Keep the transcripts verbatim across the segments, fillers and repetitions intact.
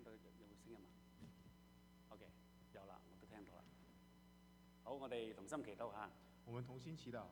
到有冇聲音啊 ？OK， 有啦，我都聽到啦。好，我哋同心祈禱嚇。 我們同心祈禱。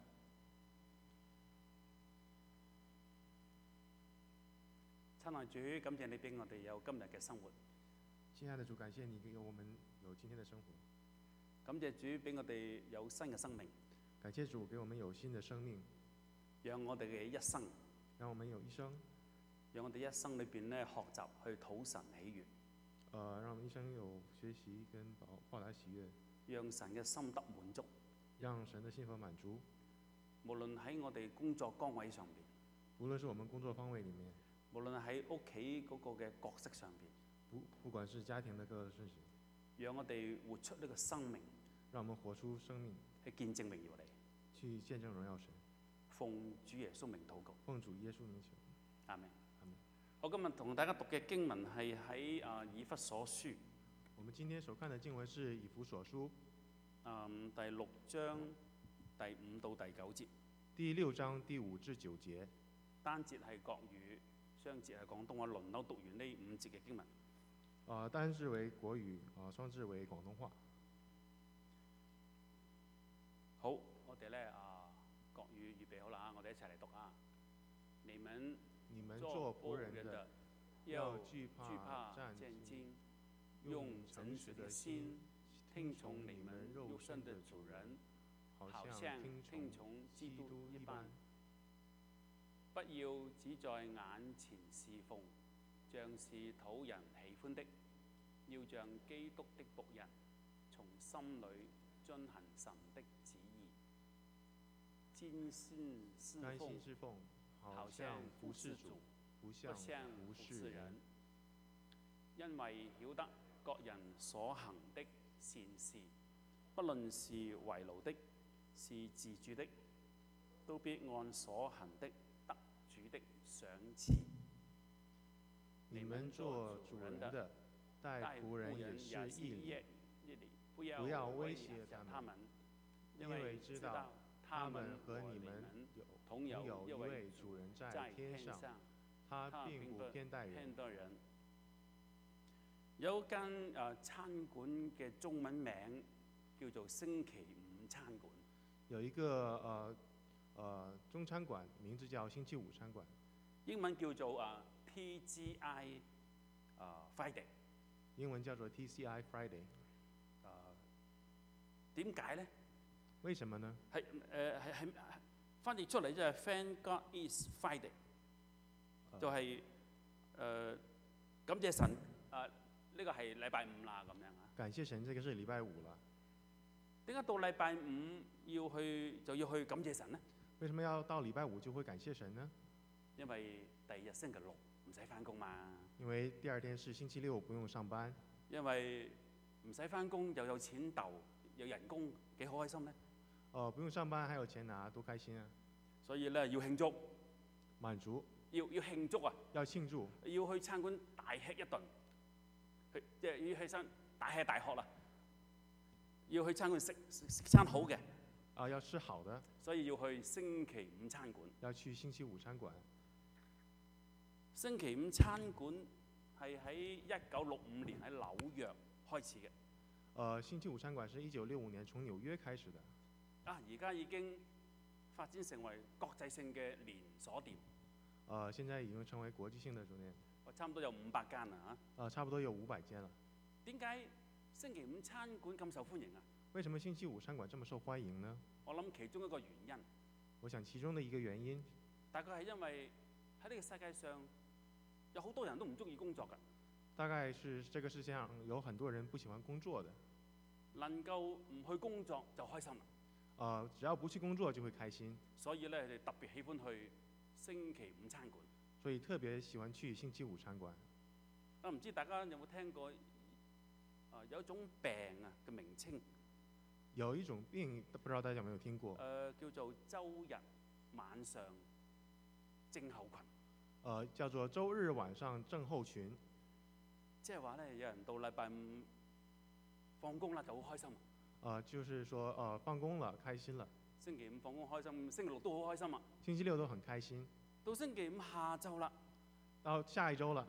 親愛主，感謝你俾我哋有今日嘅生活。 親愛的主，感謝你給我們有今天的生活。 感謝主俾我哋有新嘅生命。 感謝主給我們有新的生命， 讓我哋嘅一生， 讓我們有一生， 讓我哋一生裏邊咧學習去討神喜悅。 呃，讓我們一生有學習跟報報答喜悅， 讓神嘅心得滿足， 讓神的心得滿足。 無論喺我哋工作崗位上邊， 無論是我們工作方位裡面， 無論喺屋企嗰個嘅角色上邊， 不不管是家庭的各個事情， 讓我哋活出呢個生命， 讓我們活出生命， 去見證榮耀你， 去見證榮耀神。 奉主耶穌名禱告， 奉主耶穌名求。 阿們。 阿們。 我今日同大家讀嘅經文係喺啊以弗所書。 我們今天所看的經文是以弗所書， 嗯，第六章第五到第九節。 第六章第五至九節。 單節係國語，雙節係廣東話，輪流讀完呢五節嘅經文。 啊、呃，單字為國語，啊、呃，雙字為廣東話。 好，我哋咧啊國語預備好啦啊，我哋一齊嚟讀啊。你們你們做僕人的的， 要懼怕戰兢， 用誠實的心聽從你們肉身的主人，好像聽從基督一般。不要只在眼前侍奉，像是討人喜歡的，要像基督的僕人，從心裏遵行神的旨意，專心侍奉，好像服侍主，不像服侍人。因為曉得各人所行的善事，不論是為奴的，是自主的，都必按所行的得主的賞賜。 你們做主人的，待僕人也是義理，不要威脅他們，因為知道他們和你們同有一位主人在天上，他並不偏待人。 有一間誒、呃、餐館嘅中文名叫做星期五餐館。 有一個誒誒、呃呃、中餐館名字叫星期五餐館， 英文叫做誒 T G I 誒、呃、Friday。 英文叫做 T C I Friday。 誒點解咧？ 為什麼呢？ 係誒係係翻譯出嚟就係 Thank God is Friday，、呃、就係、是、誒、呃、感謝神誒。呃呢個係禮拜五啦，咁樣啊。 感謝神，這個是禮拜五啦。 點解到禮拜五要去就要去感謝神呢？ 為什麼要到禮拜五就會感謝神呢？ 因為第二日星期六唔使翻工嘛。 因為第二天是星期六，不用上班。 因為唔使翻工又有錢鬥，有人工，幾好開心呢？ 哦、呃，不用上班還有錢拿，多開心啊！ 所以咧要慶祝， 滿足， 要要慶祝啊！ 要慶祝， 要去餐館大吃一頓。去即係要去餐大吃大喝啦，要去餐館食食餐好嘅。 啊，要吃好的。 所以要去星期五餐館。 要去星期五餐館。 星期五餐館係喺一九六五年喺紐約開始嘅。 呃，星期五餐館是一九六五年從紐約開始的。 啊，而家已經發展成為國際性嘅連鎖店。 呃，現在已經成為國際性的酒店。 差唔多有五百間啦嚇。 啊，差不多有五百間了。 點解星期五餐館咁受歡迎啊？ 為什麼星期五餐館這麼受歡迎呢？ 我諗其中一個原因。 我想其中的一個原因， 大概係因為喺呢個世界上有好多人都唔中意工作㗎。 大概是這個世界上有很多人不喜歡工作的。 能夠唔去工作就開心啦。 呃，只要不去工作就會開心。 所以咧，佢哋特別喜歡去星期五餐館。 所以特別喜歡去星期五餐館。 啊，唔知大家有冇聽過？啊，有一種病啊嘅名稱。 有一種病，不知道大家有沒有聽過？誒、 呃，叫做週日晚上症候群。誒、 呃，叫做週日晚上症候群。 即係話咧，有人到禮拜五放工啦，就好開心。誒、 呃，就是說，誒、呃，放工了，開心了。 星期五放工開心，星期六都好開心啊。 星期六都很開心。 到星期五下晝啦， 到下一週啦，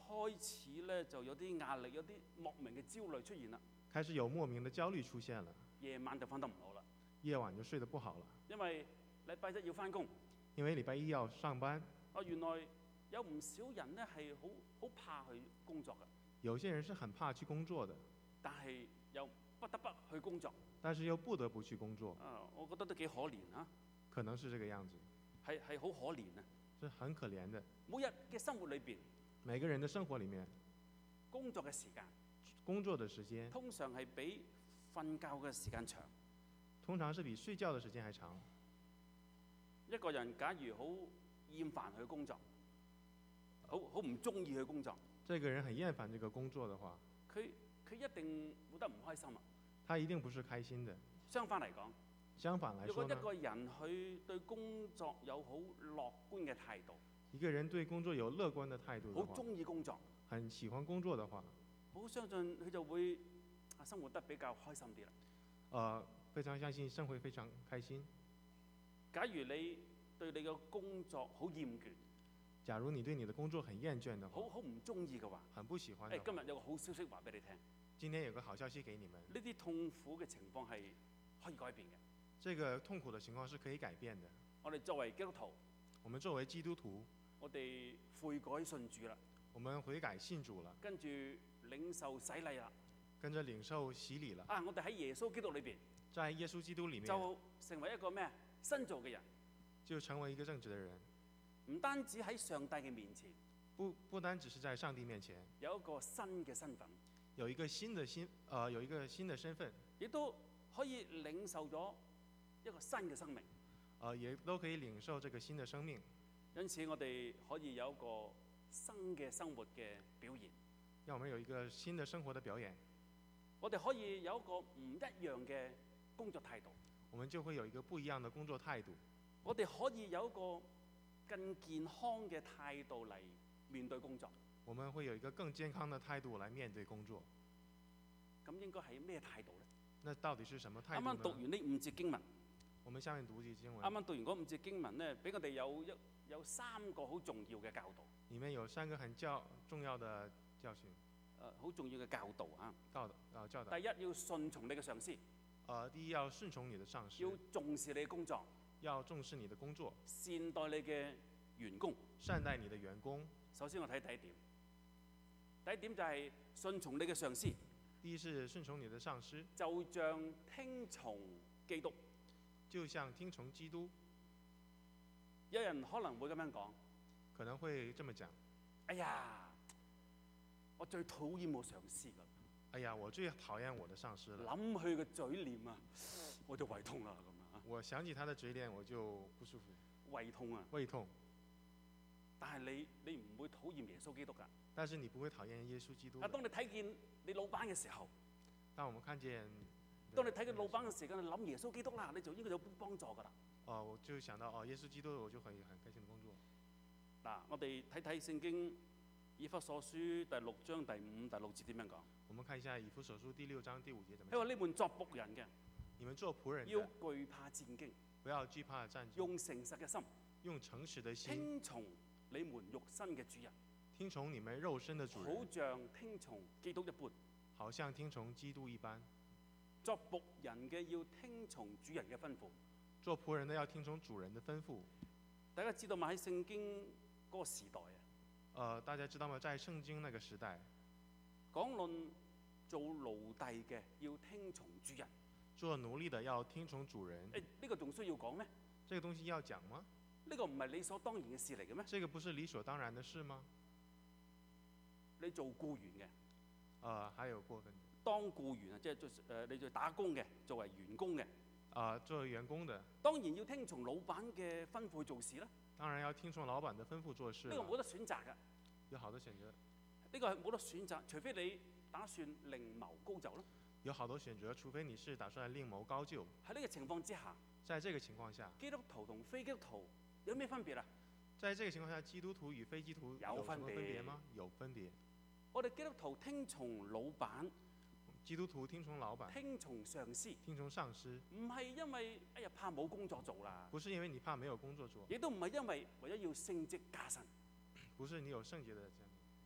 開始咧就有啲壓力，有啲莫名嘅焦慮出現啦。 開始有莫名的焦慮出現了， 夜晚就瞓得唔好啦， 夜晚就睡得不好了， 因為禮拜一要翻工。 因為禮拜一要上班。 啊，原來有唔少人咧係好好怕去工作嘅。 有些人是很怕去工作的， 但係又不得不去工作。 但是又不得不去工作。 啊，我覺得都幾可憐啊。 可能是這個樣子。 係係好可憐啊。 是很可憐的。 每日嘅生活裏邊， 每個人的生活裡面， 工作嘅時間， 工作的時間通常係比瞓覺嘅時間長。 通常是比睡覺的時間還長。 一個人假如好厭煩去工作，好好唔中意去工作， 這個人很厭煩這個工作的話， 佢佢一定活得唔開心啊。 他一定不是開心的。 相反嚟講， 相反來說呢， 如果一個人佢對工作有好樂觀嘅態度， 一個人對工作有樂觀的態度的話， 好中意工作， 很喜歡工作的話， 我好相信佢就會啊生活得比較開心啲啦。 呃，非常相信生活非常開心。 假如你對你嘅工作好厭倦， 假如你對你的工作很厭倦的話， 好好唔中意嘅話， 很不喜歡。 誒，今日有個好消息話俾你聽。 今天有個好消息給你們。 呢啲痛苦嘅情況係可以改變嘅。 這個痛苦的情況是可以改變的。 我哋作為基督徒， 我們作為基督徒， 我哋悔改信主啦。 我們悔改信主了。 跟住領受洗禮啦。 跟着領受洗禮了。 啊，我哋喺耶穌基督裏邊， 在耶穌基督裡面， 就成為一個咩新造嘅人， 就成為一個正直的人。 唔單止喺上帝嘅面前， 不不單只是在上帝面前， 有一個新嘅身份， 有一個新的新，呃，有一個新的身份， 亦都可以領受咗一個新嘅生命， 呃，也都可以領受這個新的生命。 因此，我哋可以有一個新嘅生活嘅表現。 讓我們有一個新的生活的表演。 我哋可以有一個唔一樣嘅工作態度。 我們就會有一個不一樣的工作態度。 我哋可以有一個更健康嘅態度嚟面對工作。 我們會有一個更健康的態度來面對工作。 咁應該係咩態度呢？ 那到底是什麼態度呢？ 啱啱讀完呢五節經文。 我們下面讀節經文。 啱啱讀完嗰五節經文呢，俾我哋有一有三個好重要嘅教導。 裡面有三個很教重要的教訓。 誒、呃，好重要嘅教導啊！ 教導啊，教導。 第一，要順從你嘅上司。誒、 呃，第一要順從你的上司。 要重視你嘅工作。 要重視你的工作。 善待你嘅員工。 善待你的員工。 首先我睇第一點。第一點就係順從你嘅上司。 第一是順從你的上司。 就像聽從基督。 就像聽從基督。 有人可能會咁樣講。 可能會這麼講。 哎呀！我最討厭我上司㗎。 哎呀，我最討厭我的上司了。 諗佢嘅嘴臉啊，我就胃痛啦咁啊！ 我想起他的嘴臉，我就不舒服。 胃痛啊！ 胃痛。 但係你你唔會討厭耶穌基督㗎。 但是你不會討厭耶穌基督。 啊，當你睇見你老闆嘅時候， 當我們看見， 當你睇見老闆嘅時間，你諗耶穌基督啦，你就應該有幫助㗎啦。 哦，我就想到哦，耶穌基督，我就可以很開心的工作。 嗱，我哋睇睇聖經。以弗所書第六章第五、第六節點樣講？ 我們看一下以弗所書第六章第五節怎麼講。 因為你們作僕人嘅， 你們做僕人的要懼怕戰兢， 不要懼怕戰兢， 用誠實嘅心， 用誠實的心， 聽從你們肉身嘅主人， 聽從你們肉身的主人， 好像聽從基督一般， 好像聽從基督一般。 作僕人嘅要聽從主人嘅吩咐， 做僕人的要聽從主人的吩咐。 大家知道嗎？喺聖經嗰個時代啊。 呃，大家知道嗎？在聖經那個時代， 講論做奴隸嘅要聽從主人， 做奴隸的要聽從主人。 誒，呢個仲需要講咩？ 這個東西要講嗎？ 呢個唔係理所當然嘅事嚟嘅咩？ 這個不是理所當然的事嗎？ 你做僱員嘅， 呃，還有過分。 當僱員啊，即係做誒，你做打工嘅，作為員工嘅， 啊、呃，作為員工的， 當然要聽從老闆嘅吩咐去做事啦。 當然要聽從老闆的吩咐做事。 呢個冇得選擇㗎。 有好多選擇。 呢個係冇得選擇，除非你打算另謀高就咯。 有好多選擇，除非你是打算另謀高就。 喺呢個情況之下， 在這個情況下， 基督徒同非基督徒有咩分別啊？ 在這個情況下，基督徒與非基督徒有什麼分別嗎？有分別。 我哋基督徒聽從老闆。 基督徒聽從老闆， 聽從上司， 聽從上司， 唔係因為哎呀怕冇工作做啦， 不是因為你怕沒有工作做， 亦都唔係因為為咗要升職加薪， 不是你有聖潔的，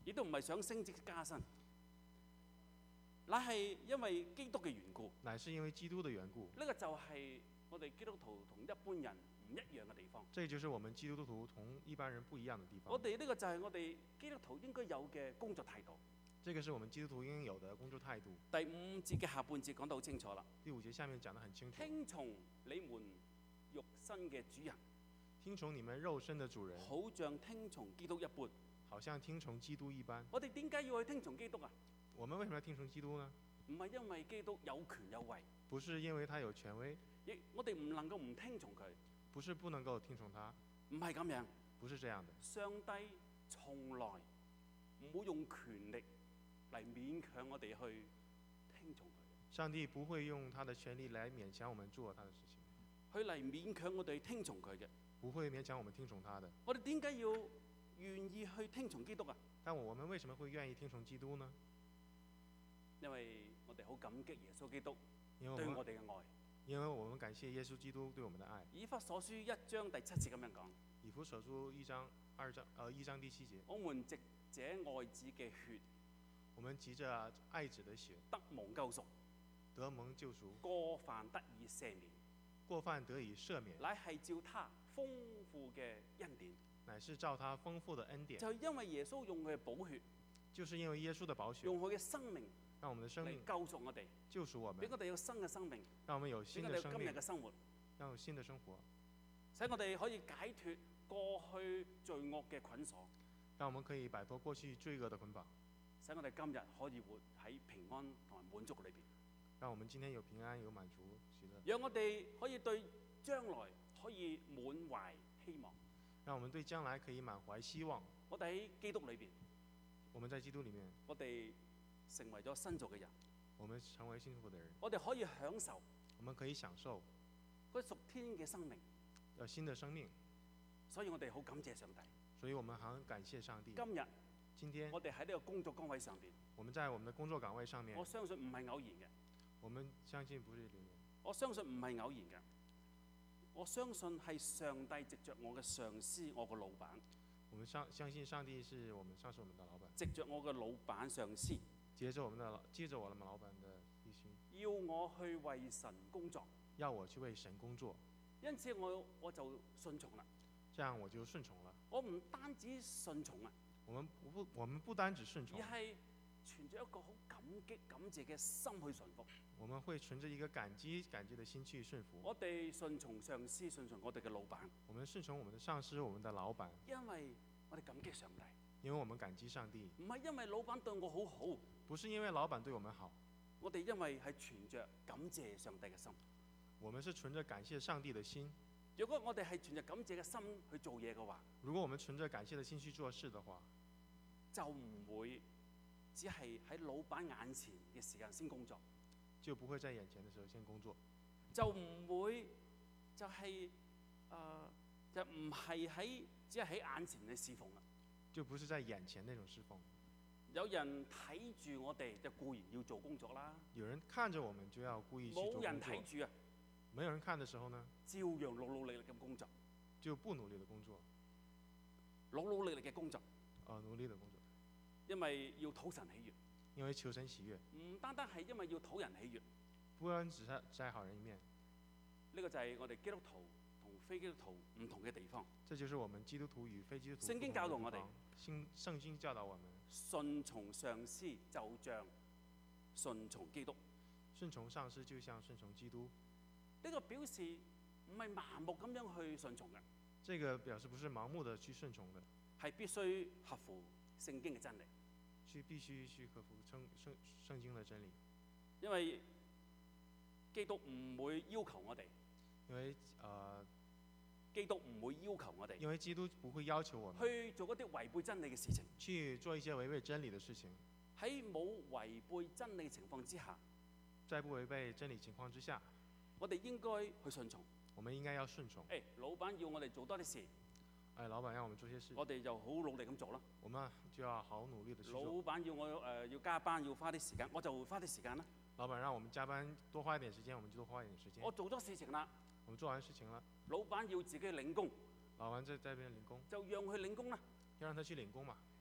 亦都唔係想升職加薪，乃係因為基督嘅緣故。 乃是因為基督的緣故。 呢個就係我哋基督徒同一般人唔一樣嘅地方。 這就是我們基督徒同一般人不一樣的地方。 我哋呢個就係我哋基督徒應該有嘅工作態度。 這個是我們基督徒應有的工作態度。 第五節嘅下半節講得好清楚啦。 第五節下面講得很清楚。 聽從你們肉身嘅主人， 聽從你們肉身的主人， 好像聽從基督一般。 好像聽從基督一般。 我哋點解要去聽從基督啊？ 我們為什麼要聽從基督呢？ 唔係因為基督有權有位， 不是因為他有權威， 亦我哋唔能夠唔聽從佢。 不是不能夠聽從他， 唔係咁樣， 不是這樣的。 上帝從來唔會用權力嚟勉強我哋去聽從佢。 上帝不會用他的權力來勉強我們做他的事情， 佢嚟勉強我哋聽從佢嘅， 不會勉強我們聽從他的。 我哋點解要願意去聽從基督啊？ 但我們為什麼會願意聽從基督呢？ 因為我哋好感激耶穌基督對因為我我哋嘅愛。 因為我們感謝耶穌基督對我們的愛。 以弗所書一章第七節咁樣講。 以弗所書一章二章呃一章第七節。 我們藉這愛子嘅血， 我們藉着愛子的血得蒙救贖， 得蒙救贖， 過犯得以赦免， 過犯得以赦免， 乃係照他豐富嘅恩典。 乃是照他豐富的恩典。 就係因為耶穌用佢嘅寶血， 就是因為耶穌的寶血， 用佢嘅生命， 讓我們的生命救贖我哋， 救贖我們， 俾我哋有新嘅生命， 讓我們有新俾我哋有今日的生命， 嘅生活， 讓有新的生活， 使我哋可以解脫過去罪惡嘅捆鎖， 讓我們可以擺脫過去罪惡的捆綁， 使我哋今日可以活喺平安同埋滿足裏邊。 讓我們今天有平安有滿足喜樂， 讓我哋可以對將來可以滿懷希望。 讓我們對將來可以滿懷希望。 我哋喺基督裏邊， 我們在基督裡面， 我哋成為咗新造嘅人， 我們成為幸福的人， 我哋可以享受我們可以享受嗰屬天嘅生命， 有新的生命。 所以我哋好感謝上帝。 所以我們很感謝上帝。 今日今天我哋喺呢個工作崗位上邊， 我們在我們的工作崗位上面， 我相信唔係偶然嘅。 我們相信不是偶然， 我相信唔係偶然嘅。我相信係上帝藉着我嘅上司，我個老闆。 我們相相信上帝是我們上司，我們的老闆。 藉着我嘅老闆上司， 接着我們的老，接着我們老闆的意思， 要我去為神工作， 要我去為神工作。 因此我我就順從啦。 這樣我就順從了。 我唔單止順從啊， 我們不，我們不單止順從， 而係存着一個好感激、感謝嘅心去順服。 我們會存着一個感激、感激的心去順服。 我哋順從上司，順從我哋嘅老闆。 我們順從我們的上司，我們的老闆。 因為我哋感激上帝。 因為我們感激上帝。 唔係因為老闆對我好好。 不是因為老闆對我們好。 我哋因為係存着感謝上帝嘅心。 我們是存着感謝上帝的心。 如果我哋係存着感謝嘅心去做嘢嘅話， 如果我們存着感謝的心去做事的話， 就唔會只係喺老闆眼前嘅時間先工作， 就不會在眼前的時候先工作， 就唔會就係、是、誒、呃、就唔係喺只係喺眼前嘅侍奉啦， 就不是在眼前那種侍奉。 有人睇住我哋，就固然要做工作啦。 有人看着我們就要故意去做工作。 冇人睇住啊！ 沒有人看的時候呢， 照樣努努力力咁工作， 就不努力的工作， 努努力力嘅工作， 啊、呃，努力的工作， 因為要討神喜悅， 因為求神喜悅， 唔單單係因為要討人喜悅， 不單只是在好人一面， 呢個就係我哋基督徒同非基督徒唔同嘅地方。 這就是我們基督徒與非基督徒。 聖經教導我哋， 聖聖經教導我們， 順從上司就像順從基督， 順從上司就像順從基督。 呢個表示唔係盲目咁樣去順從嘅。 這個表示不是盲目的去順從的， 係必須合乎聖經嘅真理， 去必須去合乎聖聖聖經的真理。 因為基督唔會要求我哋， 因為呃， 基督唔會要求我哋， 因為基督不會要求我們去做嗰啲違背真理嘅事情， 去做一些違背真理的事情。 喺冇違背真理嘅情況之下， 在不違背真理情況之下， 我哋應該去順從。 我們應該要順從。 誒，老闆要我哋做多啲事， 誒，老闆讓我們做些事， 我哋就好努力咁做啦。 我們就要好努力的去做。 老闆要我誒、呃、要加班，要花啲時間，我就會花啲時間啦。 老闆讓我們加班多花一點時間，我們就多花一點時間。 我做咗事情啦， 我們做完事情了， 老闆要自己領工， 老闆在在邊領工， 就讓佢領工啦。 要讓他去領工嘛。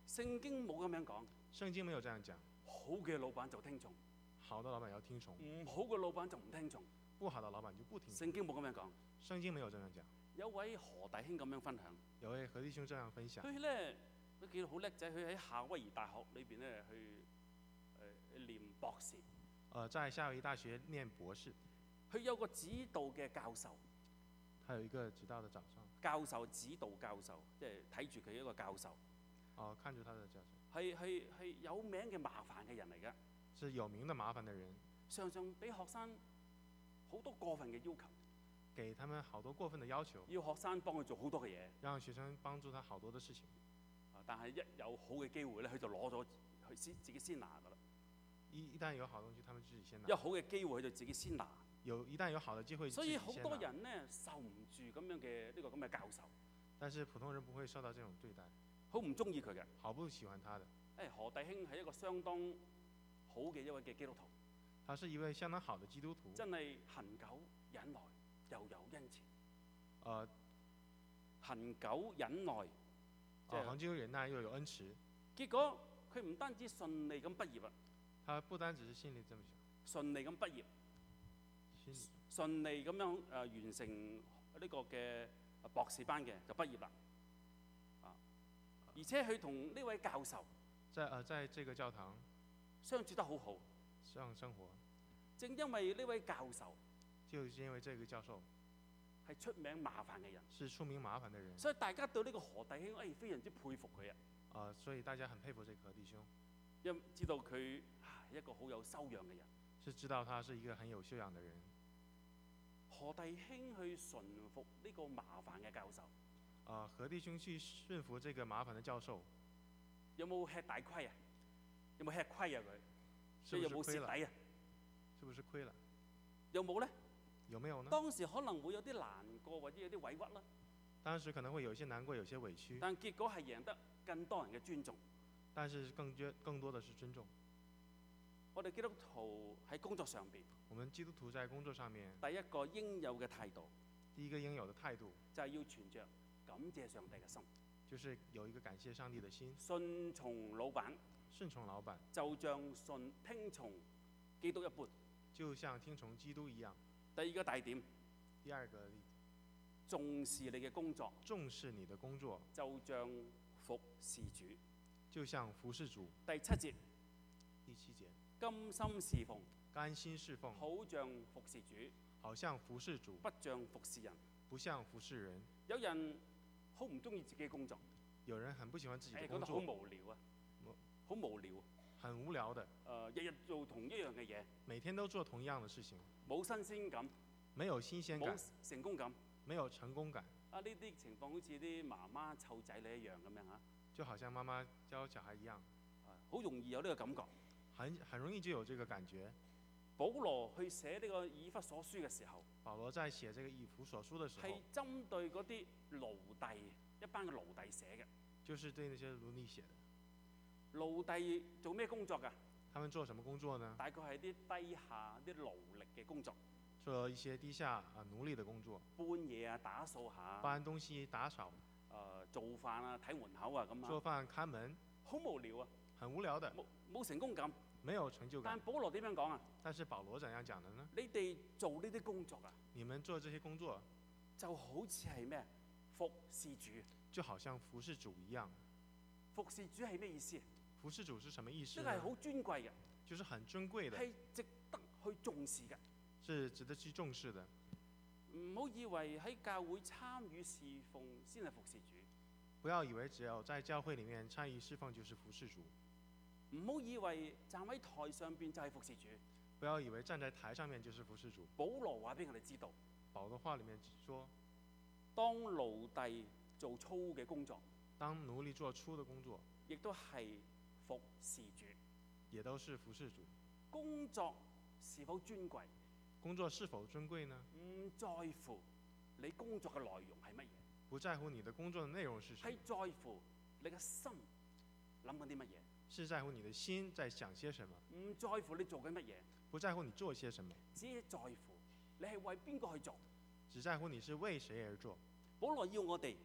聖經冇咁樣講。 聖經沒有這樣講。 好嘅老闆就聽從， 好的老闆要聽從。 唔好嘅老闆就唔聽從。 不好的老闆就不聽從。 聖經冇咁樣講。 聖經沒有這樣講。 有位何弟兄咁樣分享。 有位何弟兄這樣分享。 佢咧，佢見到好叻仔，佢喺夏威夷大學裏邊咧去誒、呃、念博士。誒、 呃，在夏威夷大學念博士。 佢有個指導嘅教授。 他有一個指導的早上。 教授指導教授，即係睇住佢一個教授。 哦，看住他的教授。 係係係有名嘅麻煩嘅人嚟㗎。 是有名的麻煩的人。 常常俾學生好多過分嘅要求。 給他們好多過分的要求。 要學生幫佢做好多嘅嘢。 讓學生幫助他好多的事情。 但係一有好嘅機會咧，佢就攞咗佢先自己先拿㗎啦。 一一旦有好東西，他們自己先拿。 有好嘅機會，佢就自己先拿。 有一旦有好的機會， 所以好多人呢，受唔住咁樣嘅呢個咁嘅教授。 但是普通人不會受到這種對待。 好唔中意佢嘅。 好不喜歡他的。 誒，何弟兄係一個相當好嘅一位嘅基督徒。 他是一位相當好的基督徒。 真係恆久忍耐，又有恩慈。 誒， 恆久忍耐。 即係恆久忍耐又有恩慈。 結果佢唔單止順利咁畢業啊。 他不單只是心裏這麼想。 順利咁畢業。順利咁樣誒完成呢個嘅博士班嘅就畢業啦，啊！而且佢同呢位教授在誒在這個教堂相處得好好， 這樣生活。 正因為呢位教授， 就是因為這個教授係出名麻煩嘅人， 是出名麻煩嘅人， 所以大家對呢個何弟兄誒、哎、非常之佩服佢啊！ 啊，所以大家很佩服這個何弟兄， 因知道佢係一個好有修養嘅人， 是知道他是一個很有修養嘅人。 何弟兄去順服呢個麻煩嘅教授。 啊，何弟兄去順服這個麻煩嘅教授， 有冇吃大虧啊？有冇吃虧啊？佢，所以有冇蝕底啊？ 是不是虧了？ 有冇咧？ 有沒有呢？ 當時可能會有啲難過，或者有啲委屈啦。 當時可能會有些難過，有些委屈。 但結果係贏得更多人嘅尊重。 但是更多更多的是尊重。 我哋基督徒喺工作上邊， 我們基督徒在工作上面， 第一個應有嘅態度， 第一個應有的態度就係要存着感謝上帝嘅心， 就是有一個感謝上帝的心。 順從老闆， 順從老闆， 就像順聽從基督一般， 就像聽從基督一樣。 第二個大點， 第二個例子， 重視你嘅工作， 重視你的工作， 就像服侍主， 就像服侍主。 第七節， 第七節， 甘心侍奉， 甘心侍奉， 好像服侍主， 好像服侍主， 不像服侍人， 不像服侍人。 有人好唔中意自己嘅工作， 有人很不喜歡自己的誒，覺工作， 得好無聊啊，好無聊， 很無聊的。 誒，日日做同一樣嘅嘢， 每天都做同樣的事情， 冇新鮮感， 沒有新鮮感， 冇成功感， 沒有成功感。 啊，呢啲情況好似啲媽媽湊仔女一樣咁樣嚇， 就好像媽媽教小孩一樣， 好容易有呢個感覺， 很很容易就有這個感覺。 保羅去寫呢個以弗所書嘅時候， 保羅在寫這個以弗所書的時候， 係針對嗰啲奴隸一班嘅奴隸寫嘅。 就是對那些奴隸寫的。 奴隸做咩工作㗎？ 他們做什麼工作呢？ 大概係啲低下啲勞力嘅工作， 做一些低下啊奴隸的工作， 搬嘢啊、打掃下， 搬東西、打掃，誒、 呃、做飯啊、睇門口啊咁啊。 做飯、看門， 好無聊啊！ 很無聊的， 冇冇成功感， 沒有成就感。 但保羅點樣講啊？ 但是保羅怎樣講的呢？ 你哋做呢啲工作啊？ 你們做這些工作， 就好似係咩？服侍主， 就好像服侍主一樣。 服侍主係咩意思？ 服侍主是什麼意思？ 呢個係好尊貴嘅， 就是很尊貴的， 係值得去重視嘅， 是值得去重視的。 唔好以為喺教會參與侍奉先係服侍主。 不要以為只有在教會裡面參與侍奉就是服侍主。 唔好以為站喺台上邊就係服侍主。 不要以為站在台上面就是服侍主。 保羅話俾我哋知道， 保羅話裡面說， 當奴隸做粗嘅工作， 當奴隸做粗的工作， 亦都係服侍主， 也都是服侍主。 工作是否尊貴？ 工作是否尊貴呢？ 唔在乎你工作嘅內容係乜嘢， 不在乎你的工作的內容是什麼， 係在乎你嘅心諗緊啲乜嘢， 是在乎你的心在想些什麼， 唔在乎你做緊乜嘢， 不在乎你做些什麼， 只係在乎你係為邊個去做。 只在乎你是為誰而做。 保羅要我哋，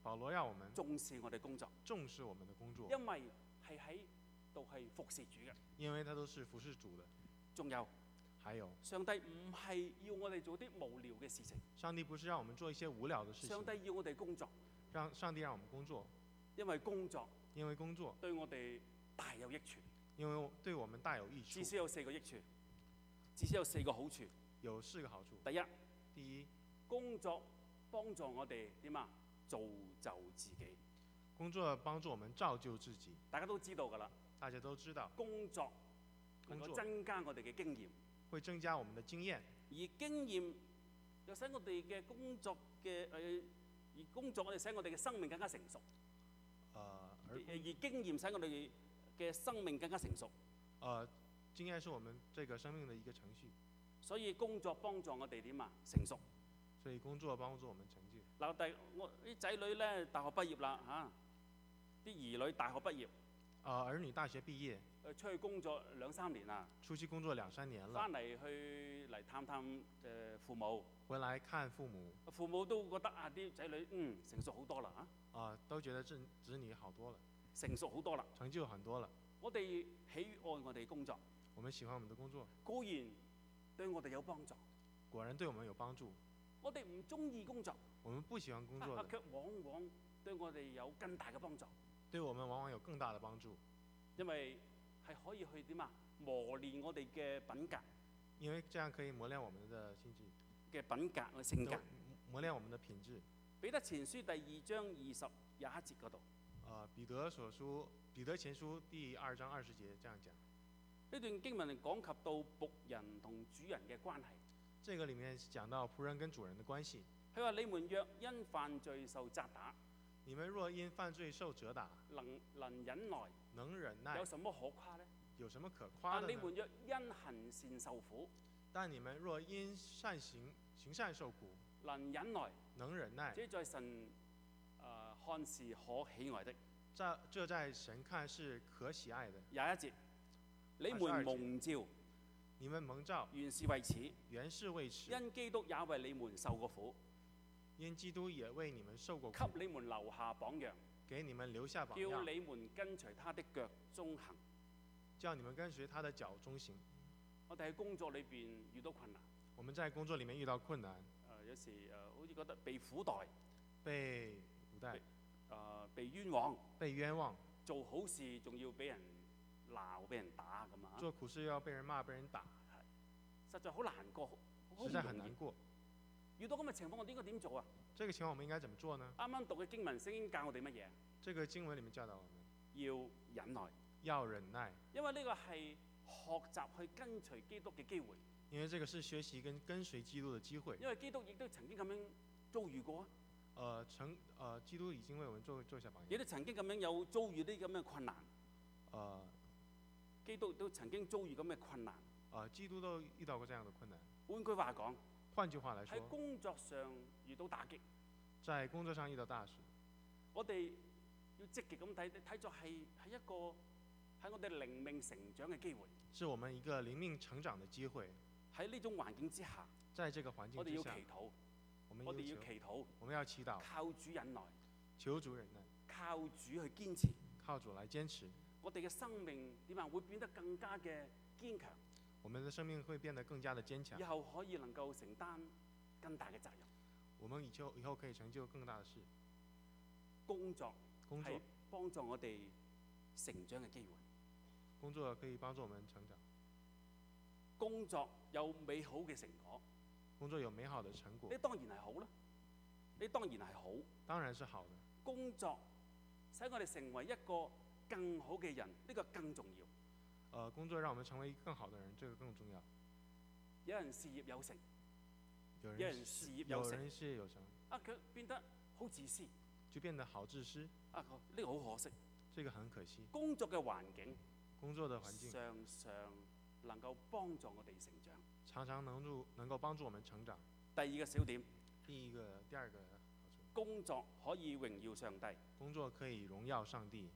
保羅要我們重視我哋工作， 重視我們的工作， 因為係喺度係服侍主嘅。 因為他都是服侍主的。 仲有， 還有， 上帝唔係要我哋做啲無聊嘅事情。 上帝不是讓我們做一些無聊的事情。 上帝要我哋工作， 讓上帝讓我們工作， 因為工作， 因為工作對我哋大有益處。 因為對我們大有益處。 至少有四個益處，至少有四個好處。 有四個好處。 第一， 第一， 工作幫助我哋點啊？造就自己。 工作幫助我們造就自己。 大家都知道㗎啦。 大家都知道。 工作能夠增加我哋嘅經驗， 會增加我們的經驗。 而經驗又使我哋嘅工作嘅誒、呃，而工作我哋使我哋嘅生命更加成熟。 誒、呃，而而經驗使我哋嘅生命更加成熟。 誒、呃，經驗是我們這個生命的一個程序。 所以工作幫助我哋點啊？成熟。 所以工作幫助我們成就。 嗱，第我啲仔女咧，大學畢業啦嚇，啲、啊、兒女大學畢業。 啊、呃，兒女大學畢業。 誒，出去工作兩三年啦。 出去工作兩三年了。 翻嚟去嚟探探誒父母。 回來看父母。 父母都覺得啊，啲仔女嗯成熟好多啦嚇。 啊，都覺得子子女好多了。 成熟好多啦。 成就很多了。 我哋喜愛我哋工作。 我們喜歡我們的工作。 固然對我哋有幫助。 果然對我們有幫助。 我哋唔中意工作。 我們不喜歡工作的。 卻往往對我哋有更大嘅幫助。 對我們往往有更大的幫助。 因為係可以去點啊？磨練我哋嘅品格。 因為這樣可以磨練我們的心智。 嘅品格嘅性格。 磨練我們的品質。 彼得前書第二章二十廿一節嗰度。 啊，彼得所書，彼得前書第二章二十節這樣講。 呢段經文講及到僕人同主人嘅關係。 這個裡面講到僕人跟主人的關係。 佢話：你們若因犯罪受責打， 你們若因犯罪受責打， 能能忍耐， 能忍耐， 有什麼可誇呢？ 有什麼可誇的呢？ 但你們若因行善受苦， 但你們若因善行行善受苦， 能忍耐， 能忍耐， 這在神誒、呃、看是可喜愛的。 這這在神看是可喜愛的。 廿一節，你們蒙召， 你們蒙召， 原是為此， 原是為此， 因基督也為你們受過苦， 因基督也為你們受過苦， 給你們留下榜樣， 給你們留下榜樣， 叫你們跟隨他的腳蹤行， 叫你們跟隨他的腳蹤行。 我哋喺工作裏邊遇到困難， 我們在工作裡面遇到困難，誒、 呃、有時誒、呃、好似覺得被苦待， 被苦待，誒、 呃、被冤枉， 被冤枉， 做好事仲要俾人鬧、俾人打咁啊！ 做苦事要被人罵、被人打， 實在好難過， 實在很難過。 遇到咁嘅情況，我哋應該點做啊？ 這個情況我們應該怎麼做呢？ 啱啱讀嘅經文聖經教我哋乜嘢？ 這個經文裡面教導我們要忍耐， 要忍耐， 因為呢個係學習去跟隨基督嘅機會。 因為這個是學習跟跟隨基督的機會。 因為基督亦都曾經咁樣遭遇過啊。 呃，曾呃，基督已經為我們做做下榜樣。 亦都曾經咁樣有遭遇啲咁嘅困難。 呃， 基督都曾經遭遇咁嘅困難。 呃，基督都遇到過這樣的困難。 換句話講， 換句話來說， 喺工作上遇到打擊， 在工作上遇到大事， 我哋要積極咁睇，睇作係係一個喺我哋靈命成長嘅機會。 是我們一個靈命成長的機會。 喺呢種環境之下， 在這個環境之下， 我哋要祈禱，我哋要祈禱， 我們要祈禱， 靠主忍耐， 求主忍耐， 靠主去堅持， 靠主來堅持。 我哋嘅生命點啊會變得更加嘅堅強。 我們的生命會變得更加的堅強。 以後可以能夠承擔更大嘅責任。 我們以後以後可以成就更大的事。 工作工作係幫助我哋成長嘅機會。 工作可以幫助我們成長。 工作有美好嘅成果。 工作有美好的成果。 呢當然係好啦。呢當然係好。 當然是好的。 工作使我哋成為一個更好嘅人，呢個更重要。 呃，工作讓我們成為一個更好的人，這個更重要。 有人事業有成， 有人， 有人事業有成， 有人事業有成， 啊，佢變得好自私， 就變得好自私。 啊，呢個好可惜。 這個很可惜。 工作嘅環境， 工作的環境常常能夠幫助我哋成長， 常常能助能夠幫助我們成長。 第二個小點， 第一個第二個好處， 工作可以榮耀上帝。 工作可以榮耀上帝。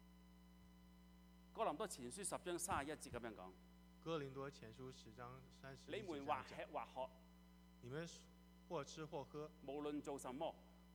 哥林多前書十章三十一節咁樣講。 哥林多前書十章三十一節。 你們或吃或喝， 你們或吃或喝， 無論做什麼，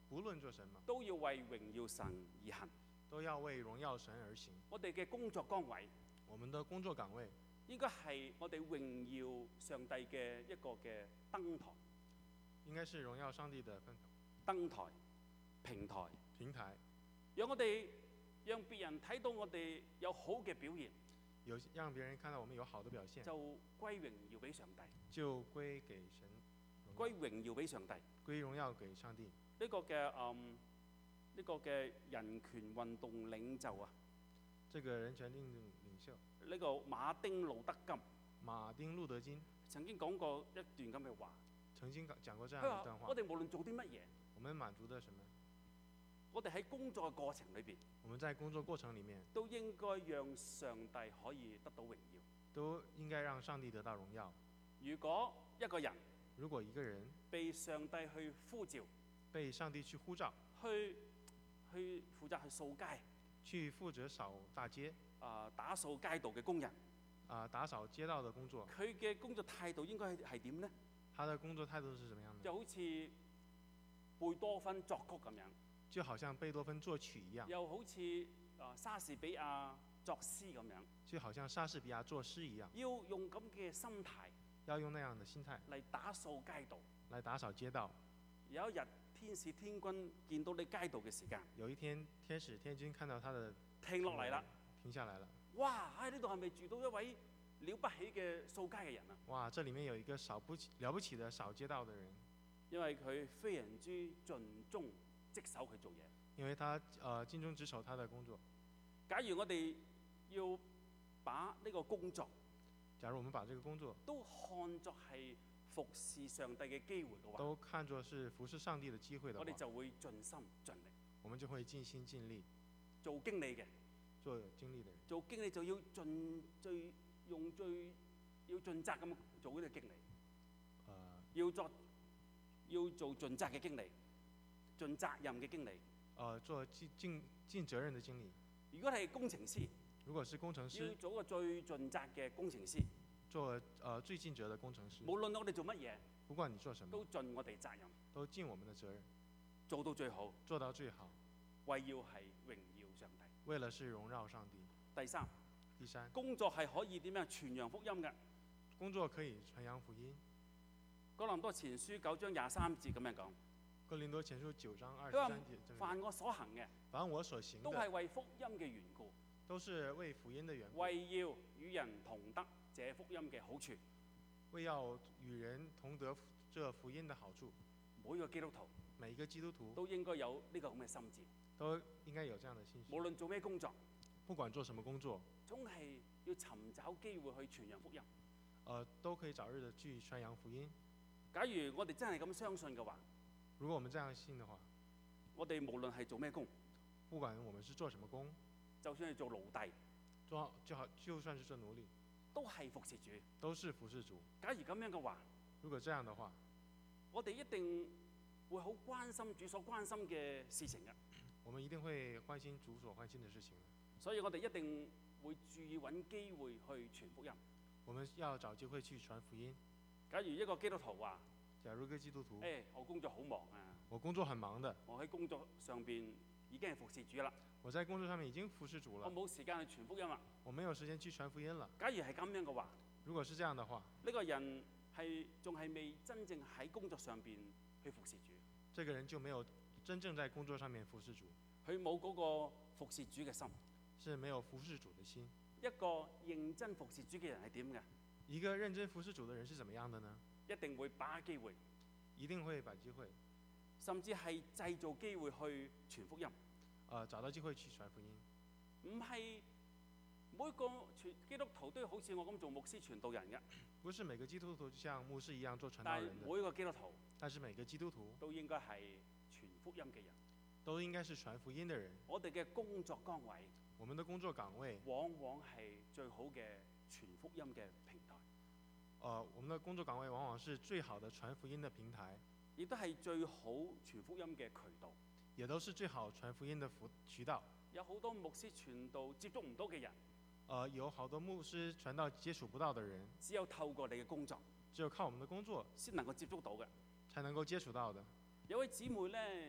不論做什麼， 都要為榮耀神而行。 都要為榮耀神而行。 我哋嘅工作崗位， 我們的工作崗位應該係我哋榮耀上帝嘅一個嘅燈台。 應該是榮耀上帝的燈台、平台、 平台， 讓我哋讓別人睇到我哋有好嘅表現， 有讓別人看到我們有好的表現， 就歸榮耀俾上帝， 就歸給神， 歸榮耀俾上帝， 歸榮耀給上帝。 呢個嘅嗯呢個嘅人權運動領袖啊， 這個人權領領袖， 呢個馬丁路德金， 馬丁路德金曾經講過一段咁嘅話。 曾經講過這樣一段話。 我哋無論做啲乜嘢， 我們滿足的什麼？ 我哋喺工作嘅過程裏邊， 我們在工作過程裡面都應該讓上帝可以得到榮耀， 都應該讓上帝得到榮耀。 如果一個人， 如果一個人被上帝去呼召， 被上帝去呼召， 去去負責去掃街， 去負責掃大街， 啊、呃、打掃街道嘅工人， 啊、呃、打掃街道嘅工作， 佢嘅工作態度應該係點呢？ 他的工作態度是怎麼樣的？ 就好似貝多芬作曲咁樣， 就好像貝多芬作曲一樣， 又好似啊莎士比亞作詩咁樣， 就好像莎士比亞作詩一樣， 要用咁嘅心態， 要用那樣的心態嚟打掃街道， 嚟打掃街道。 有一日天使天君見到你街道嘅時間， 有一天天使天君看到他的停落嚟啦， 停下來了。 哇！喺呢度係咪住到一位了不起嘅掃街嘅人啊？ 哇！這裡面有一個掃不起了不起的掃街道的人， 因為佢非常之盡忠職守去做嘢。 因為他呃盡忠職守他的工作。 假如我哋要把呢個工作， 假如我們把這個工作都看作係服侍上帝嘅機會嘅話， 都看作是服侍上帝的機會的話， 我哋就會盡心盡力。 我們就會盡心盡力。 做經理嘅， 做經理的人， 做經理就要盡最用最要盡責咁做呢個經理。 呃、 要作要做盡責嘅經理，盡責任嘅經理。 呃，做盡盡盡責任的經理。 如果係工程師， 如果是工程師， 要做個最盡責嘅工程師。 做呃最盡責的工程師。 無論我哋做乜嘢， 不管你做什麼， 都盡我哋責任， 都盡我們的責任， 做到最好， 做到最好， 為要係榮耀上帝。 為了是榮耀上帝。 第三， 第三， 工作係可以點樣傳揚福音嘅？ 工作可以傳揚福音。 哥林多前書九章廿三節咁樣講。 哥林多前書九章二十三節， 凡我所行嘅， 凡我所行的， 都係為福音嘅緣故， 都是為福音的緣故， 為要與人同得這福音嘅好處， 為要與人同得這福音的好處。 每個基督徒， 每一個基督徒都應該有呢個咁嘅心志， 都應該有這樣的心志。 無論做咩工作， 不管做什麼工作， 總係要尋找機會去傳揚福音。 呃，都可以早日的去傳揚福音。 假如我哋真係咁相信嘅話， 如果我們這樣信的話， 我哋無論係做咩工， 不管我們是做什麼工， 就算係做奴隸， 做就好，就算是做奴隸， 都係服侍主， 都是服侍主。 假如咁樣嘅話， 如果這樣的話， 我哋一定會好關心主所關心嘅事情嘅。 我們一定會關心主所關心的事情。 所以我哋一定會注意揾機會去傳福音。 我們要找機會去傳福音。 假如一個基督徒話： 假如一個基督徒， 誒、哎，我工作好忙啊！ 我工作很忙的。 我喺工作上邊已經係服侍主啦。 我在工作上面已經服侍主了。 我冇時間去傳福音啦。 我沒有時間去傳福音了。 假如係咁樣嘅話， 如果是這樣的話， 呢個人係仲係未真正喺工作上邊去服侍主。 這個人就沒有真正在工作上面服侍主。 佢冇嗰個服侍主嘅心。 是沒有服侍主的心。 一個認真服侍主嘅人係點嘅？ 一個認真服侍主的人是怎麼樣的呢？ 一定會把握機會， 一定會把機會， 甚至係製造機會去傳福音。 呃，找到機會去傳福音。 唔係每個傳基督徒都要好似我咁做牧師傳道人嘅。 不是每個基督徒就像牧師一樣做傳道但係人的。 每個基督徒， 但是每個基督徒都應該係傳福音嘅人。 都應該是傳福音的人。 我哋嘅工作崗位， 我們的工作崗位， 往往係最好嘅傳福音嘅平台。 呃，我們的工作崗位往往是最好的傳福音的平台， 亦都係最好傳福音嘅渠道， 也都是最好傳福音的渠道。 有好多牧師傳道接觸唔到嘅人， 呃，有好多牧師傳道接觸不到的人， 只有透過你嘅工作， 只有靠我們的工作先能夠接觸到嘅， 才能夠接觸到的。 有位姊妹咧，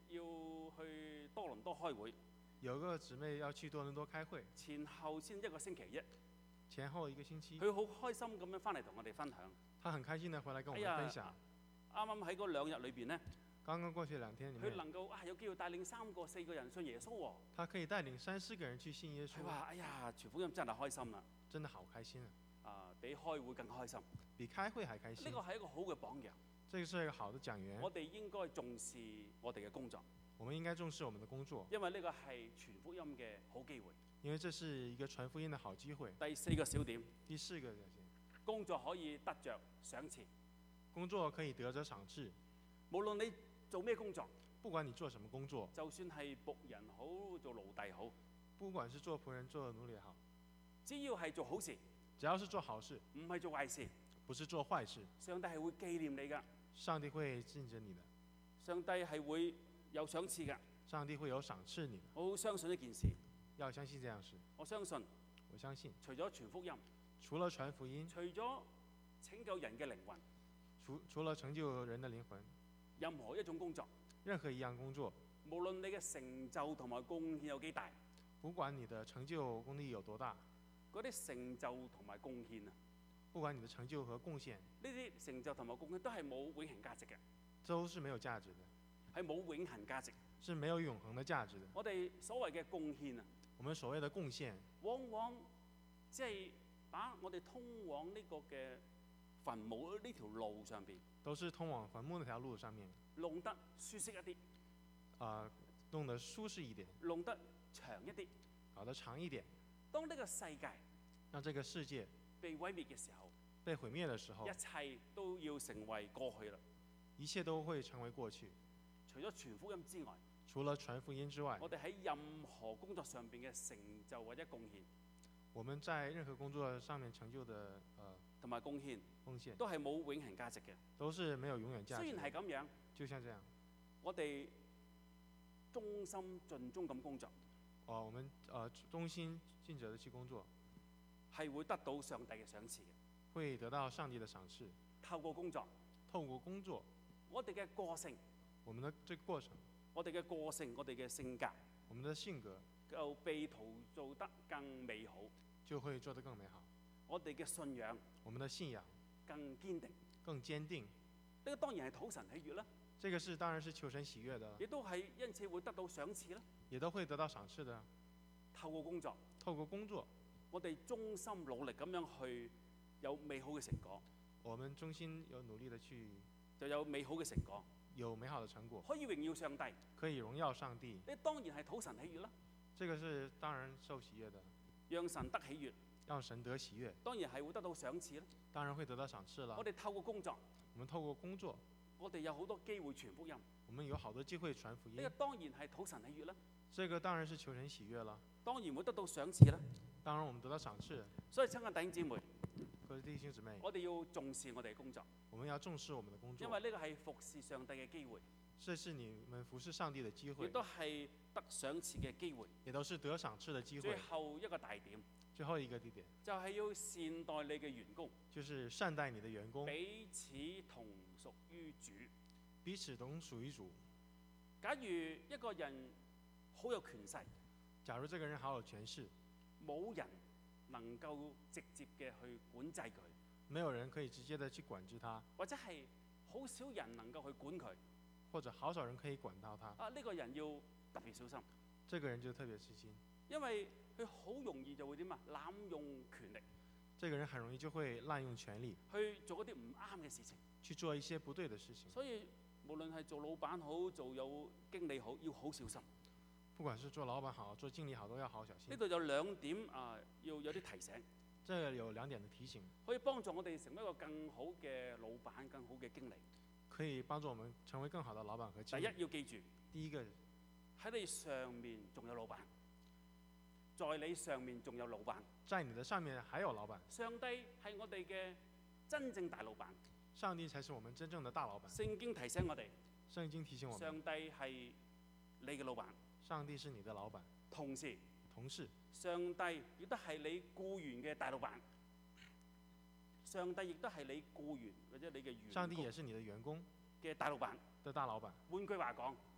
要去多倫多開會， 有個姊妹要去多倫多開會， 前後先一個星期一， 前後一個星期， 佢好開心咁樣翻嚟同我哋分享。 他很開心地回來跟我們分享。 啱啱喺嗰兩日裏邊呢， 剛剛過去兩天裡面， 佢能夠啊有機會帶領三個四個人信耶穌喎。 他可以帶領三四個人去信耶穌。 佢話：哎呀，傳福音真係開心啦！ 真的好開心啊！ 啊，比開會更開心。 比開會還開心。 呢個係一個好嘅榜樣。 這個是一個好的講員。 我哋應該重視我哋嘅工作。 我們應該重視我們的工作。 因為呢個係傳福音嘅好機會。 因為這是一個傳福音的好機會。 第四個小點。 第四個工作可以得着賞賜。 工作可以得着賞賜。 無論你做咩工作， 不管你做什麼工作， 就算係僕人好，做奴隸好， 不管是做僕人做奴隸好， 只要係做好事， 只要是做好事， 唔係做壞事， 不是做壞事， 上帝係會紀念你㗎。 上帝會記着你的。 上帝係會有賞賜㗎。 上帝會有賞賜你的。 我好相信一件事， 要相信這樣事。 我相信， 我相信， 除咗傳福音， 除了傳福音， 除咗拯救人嘅靈魂， 除除了成就人的靈魂， 任何一種工作， 任何一樣工作， 無論你嘅成就同埋貢獻有幾大， 不管你的成就功力有多大， 嗰啲成就同埋貢獻啊， 不管你的成就和貢獻， 呢啲成就同埋貢獻都係冇永恆價值嘅， 都是沒有價值的， 係冇永恆價值， 是沒有永恆的價值的。 我哋所謂嘅貢獻啊， 我們所謂的貢獻， 往往即係把我哋通往呢個嘅墳墓呢條路上邊， 都是通往墳墓那條路上面， 弄得舒適一啲， 啊、呃，弄得舒適一點， 弄得長一啲， 搞得長一點。 當呢個世界讓這個世界被毀滅嘅時候， 被毀滅的時候， 一切都要成為過去啦。 一切都會成為過去。 除咗傳福音之外， 除了傳福音之外， 我哋喺任何工作上邊嘅成就或者貢獻， 我們在任何工作上面成就的，呃， 同埋貢獻， 貢獻都係冇永恆價值嘅， 都是沒有永遠價值。 雖然係咁樣， 就像這樣， 我哋忠心盡忠咁工作， 哦，我們呃忠心盡責地去工作， 係會得到上帝嘅賞賜嘅， 會得到上帝的賞賜。 透過工作， 透過工作， 我哋嘅個性， 我們的這個過程， 我哋嘅個性，我哋嘅性格， 我們的性格就被陶造得更美好， 就會做得更美好。 我哋嘅信仰， 我們的信仰更堅定， 更堅定。 呢個當然係討神喜悅啦。 這個是當然是求神喜悅的， 亦都係因此會得到賞賜啦。 也都會得到賞賜的。 透過工作， 透過工作， 我哋忠心努力咁樣去有美好嘅成果。 我們忠心有努力的去， 就有美好嘅成果， 有美好的成果， 可以榮耀上帝， 可以榮耀上帝。 呢當然係討神喜悅啦。 這個是當然受喜悅的， 讓神得喜悅， 讓神得喜悅， 當然係會得到賞賜啦。 當然會得到賞賜啦。 我哋透過工作， 我們透過工作， 我哋有好多機會傳福音。 我們有好多機會傳福音。 呢個當然係討神喜悅啦。 這個當然是求神喜悅啦。 當然會得到賞賜啦。 當然我們得到賞賜。 所以親愛弟兄姊妹， 各位弟兄姊妹， 我哋要重視我哋嘅工作。 我們要重視我們的工作， 因為呢個係服侍上帝嘅機會。 這是你們服侍上帝的機會， 亦都係得賞賜嘅機會， 也都是得賞賜的機會。 最後一個大點， 最後一個地點就係要善待你嘅員工， 就是善待你的員工， 彼此同屬於主， 彼此同屬於主。 假如一個人好有權勢， 假如這個人好有權勢， 冇人能夠直接嘅去管制佢， 沒有人可以直接的去管制他， 或者係好少人能夠去管佢， 或者好少人可以管到他。 啊，呢個人要特別小心。 這個人就特別小心， 因為佢好容易就會點啊，濫用權力。 這個人很容易就會濫用權力， 去做一啲唔啱嘅事情， 去做一些不對的事情。 所以無論係做老闆好，做有經理好，要好小心。 不管是做老闆好，做經理好，都要好小心。 呢度有兩點啊，要有啲提醒。 這個有兩點的提醒， 可以幫助我哋成為一個更好嘅老闆、更好嘅經理。 可以幫助我們成為更好的老闆和經理。 第一要記住， 第一個喺你上面仲有老闆，在你上面仲有老闆。 在你的上面還有老闆。 上帝係我哋嘅真正大老闆。 上帝才是我們真正的大老闆。 聖經提醒我哋， 聖經提醒我們， 上帝係你嘅老闆。 上帝是你的老闆。 同時， 同時， 上帝亦都係你僱員嘅大老闆。上帝亦都係你僱員或者你嘅員工。 上帝也是你的員工嘅大老闆。 的大老闆。 換句話講，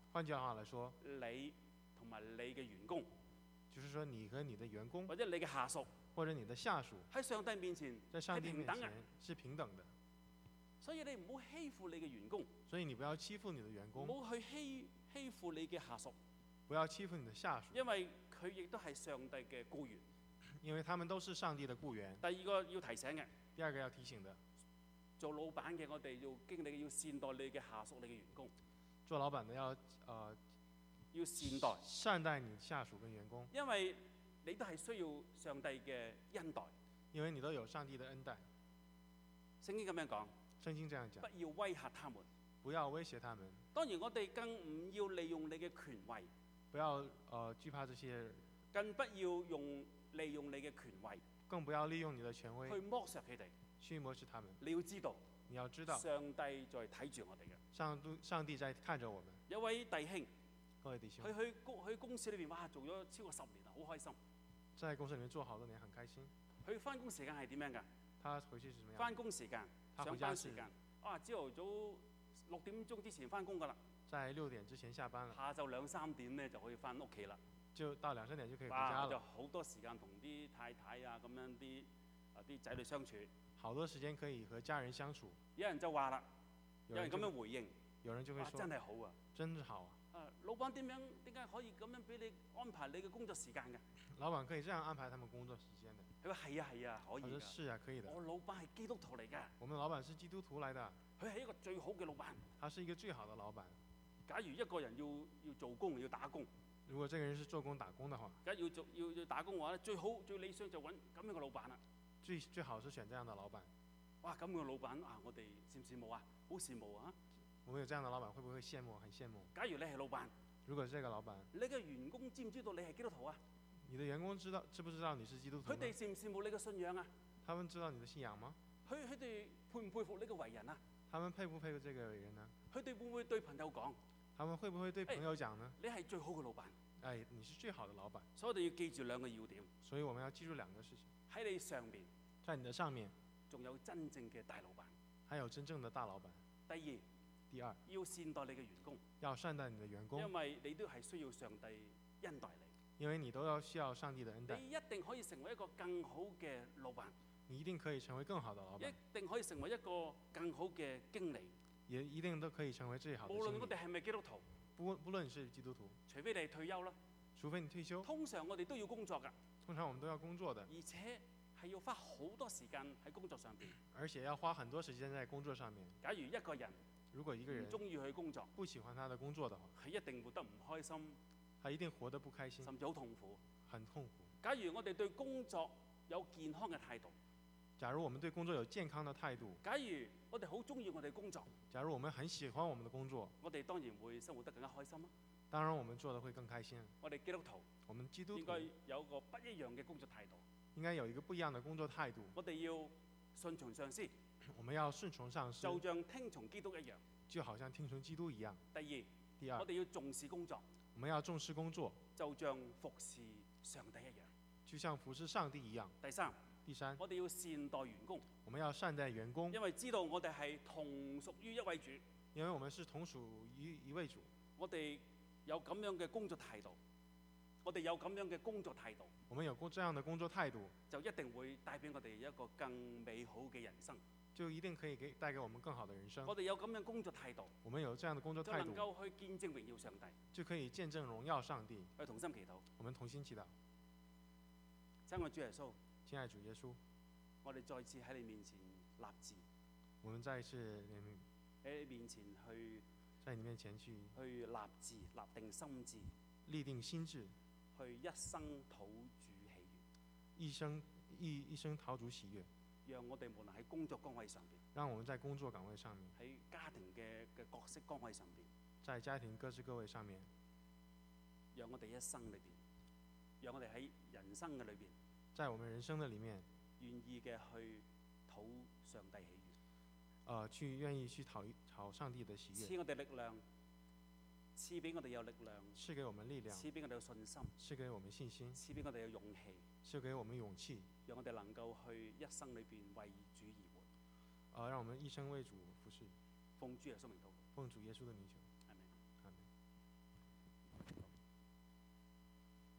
換句話來說， 你同埋你嘅員工， 就是說你和你的員工， 或者你嘅下屬， 或者你的下屬， 喺上帝面前在上帝面係前是平等的。 所以你唔好欺負你嘅員工， 所以你不要欺負你的員工， 唔好去欺欺負你嘅下屬， 不要欺負你的下屬， 因為佢亦都係上帝嘅僱員， 因為他們都是上帝的僱員。 第二個要提醒嘅， 第二個要提醒的， 做老闆嘅我哋要經歷要善待你嘅下屬、你嘅員工。 做老闆的要呃要善待善待你下屬跟員工， 因為你都係需要上帝嘅恩待， 因為你都有上帝的恩待。 聖經咁樣講， 聖經這樣講， 不要威嚇他們， 不要威脅他們。 當然我哋更唔要利用你嘅權位， 不要呃懼怕這些， 更不要用利用你嘅權位， 更不要利用你的權威去剝削佢哋， 去漠視他們。 你要知道， 你要知道， 上帝在睇住我哋嘅。 上帝上帝在看着我們。 有位弟兄， 各位弟兄， 佢去公去公司裏邊，哇，做咗超過十年啊，好開心。 在公司裏面做好多年，很開心。 佢翻工時間係點樣㗎？ 他回去是怎麼樣？ 翻工時間，上他回家是班時間，啊，朝頭早六點鐘之前翻工㗎啦。 在六點之前下班了。 下晝兩三點咧就可以翻屋企啦。 就到兩三點就可以回哇！ 家了。 就好多時間同啲太太啊咁樣啲啊啲仔女相處。 好多時間可以和家人相處。 有人就話啦，有有人咁樣回應， 有人就會說： 真係好啊！ 真係好啊！ 啊，老闆點樣點解可以咁樣俾你安排你嘅工作時間㗎？ 老闆可以這樣安排他們工作時間的。 佢話係啊係啊，可以㗎。 我說是啊，可以的。 我老闆係基督徒嚟㗎。 我們老闆是基督徒來的。 佢係一個最好嘅老闆。 他是一個最好的老闆。 假如一個人要要做工要打工， 如果這個人是做工打工的話， 假如要做要要打工嘅話咧，最好最理想就揾咁樣嘅老闆啦。 最最好是選這樣的老闆。 哇！咁嘅老闆啊，我哋羨唔羨慕啊？好羨慕啊！ 我們有這樣的老闆，會不會羨慕？很羨慕。 假如你係老闆， 如果是這個老闆， 你嘅員工知唔知道你係基督徒啊？ 你的員工知道知不知道你是基督徒？ 佢哋羨唔羨慕你嘅信仰啊？ 他們知道你的信仰嗎？ 佢佢哋佩唔佩服你嘅為人啊？ 他們佩不佩服這個為人呢？ 佢哋會唔會對朋友講？ 他們會不會對朋友講呢？ 你係最好嘅老闆。 哎，你是最好的老闆。 所以我哋要記住兩個要點。 所以我們要記住兩個事情。 喺你上面， 在你的上面， 仲有真正嘅大老闆。 還有真正的大老闆。 第二， 第二， 要善待你嘅員工。 要善待你的員工。 因為你都係需要上帝恩待你。 因為你都要需要上帝的恩待。 你一定可以成為一個更好嘅老闆。 你一定可以成為更好的老闆。 一定可以成為一個更好嘅經理。 也一定都可以成為最好的經理。 無論我哋係咪基督徒， 不不論是基督徒， 除非你係退休啦。 除非你退休。 通常我哋都要工作㗎。 通常我們都要工作的。 而且係要花好多時間喺工作上邊。 而且要花很多時間在工作上面。 假如一個人， 如果一個人唔中意去工作， 不喜歡他的工作的話， 佢一定活得唔開心， 他一定活得不開心， 甚至好痛苦。 很痛苦。 假如我哋對工作有健康嘅態度， 假如我們對工作有健康的態度， 假如我哋好中意我哋工作， 假如我們很喜歡我們的工作， 我哋當然會生活得更加開心啦。 當然我們做得會更開心。 我哋基督徒， 我們基督徒應該有個不一樣嘅工作態度。 應該有一個不一樣的工作態度。 我哋要順從上司。 我們要順從上司。 就像聽從基督一樣。 就好像聽從基督一樣。 第二， 第二， 我哋要重視工作。 我們要重視工作。 就像服侍上帝一樣。 就像服侍上帝一樣。 第三， 第三， 我哋要善待員工。 我們要善待員工。 因為知道我哋係同屬於一位主。 因為我們是同屬於一位主。 我哋有咁樣嘅工作態度，我哋有咁樣嘅工作態度。 我們有過這樣的工作態度， 就一定會帶俾我哋一個更美好嘅人生。 就一定可以給帶給我們更好的人生。 我哋有咁樣工作態度， 我們有這樣的工作態度， 就能夠去見證榮耀上帝， 就可以見證榮耀上帝。 去同心祈禱， 我們同心祈禱。 親愛主耶穌， 親愛主耶穌， 我哋再次喺你面前立志， 我們再一次喺你面前去， 在你面前去去立志，立定心志， 立定心志， 去一生討主喜悅， 一生一一生討主喜悅。 讓我哋無論喺工作崗位上邊， 讓我們在工作崗位上面， 喺家庭嘅嘅角色崗位上邊， 在家庭各式各位上面， 讓我哋一生裏邊，讓我哋喺人生嘅裏邊， 在我們人生的裡面， 願意嘅去討上帝喜悅， 呃，去願意去討討上帝的喜悅， 賜我哋力量，賜俾我哋有力量， 賜給我們力量， 賜俾我哋有信心， 賜給我們信心， 賜俾我哋有勇氣， 賜給我們勇氣， 讓我哋能夠去一生裏邊為主而活， 呃，讓我們一生為主服侍， 奉主耶穌名禱告， 奉主耶穌的名求。